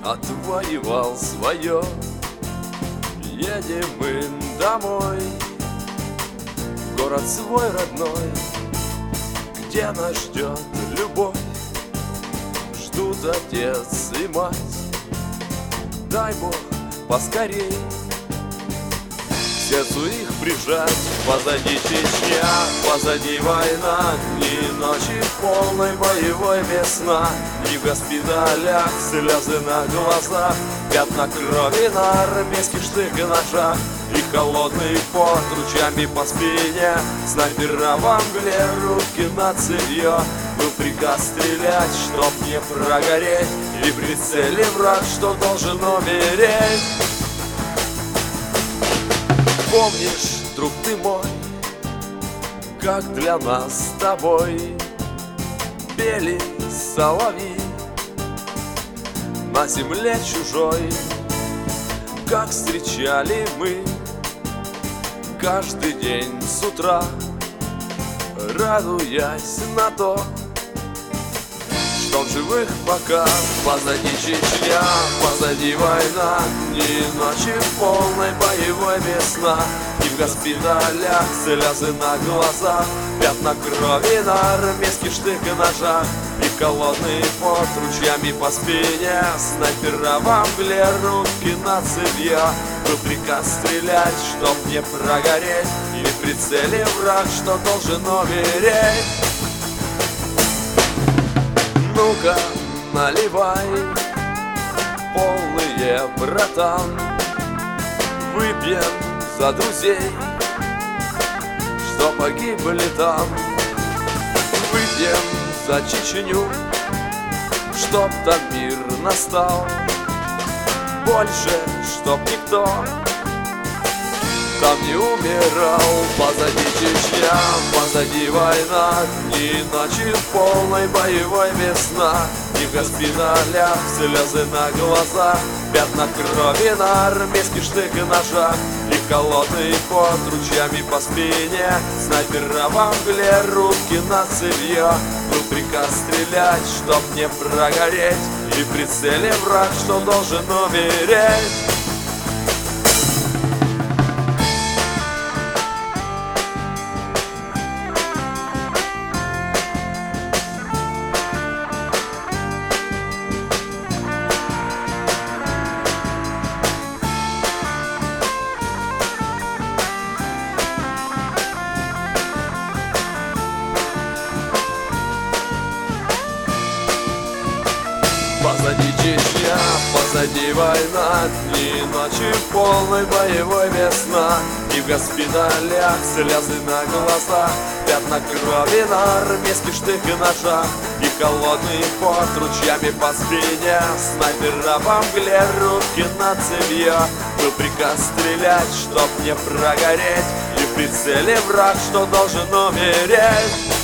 отвоевал свое. Едем мы домой, в город свой родной, где нас ждет любовь, ждут отец и мать. Дай Бог поскорей к сердцу их прижать. Позади Чечня, позади война, дни и ночи в полной боевой весна. И в госпиталях слезы на глазах, пятна крови на армейских штык и ножах. И холодный пот ручьями по спине, снайпера во мгле, руки на цевье. Был приказ стрелять, чтоб не прогореть, и при цели враг, что должен умереть. Помнишь, друг ты мой, как для нас с тобой пели соловьи на земле чужой, как встречали мы каждый день с утра, радуясь на то, что в живых пока. Позади Чечня, позади война, дни и ночи в полной боевой весна. И в госпиталях слезы на глазах, пятна крови на армейских штык и ножах. И холодный пот ручьями по спине, снайпера во мгле, руки на цевье. Был приказ стрелять, чтоб не прогореть, и в прицеле враг, что должен умереть. Ну-ка, наливай, полные, братан, выпьем за друзей, что погибли там. Выпьем за Чечню, чтоб там мир настал. Больше, чтоб никто там не умирал. Позади Чечня, позади война, дни и ночи в полной боевой весна. И в госпиталях слезы на глазах, пятна крови на армейских штык и ножах. И холодный пот ручьями по спине, снайпера во мгле, руки на цевье. Был приказ стрелять, чтоб не прогореть, и в прицеле враг, что должен умереть. Позади Чечня, позади война, дни и ночи в полной боевой весна. И в госпиталях слезы на глазах, пятна крови на армейских штык и ножах. И холодный пот ручьями по спине, снайпера во мгле, руки на цевье. Был приказ стрелять, чтоб не прогореть, и в прицеле враг, что должен умереть.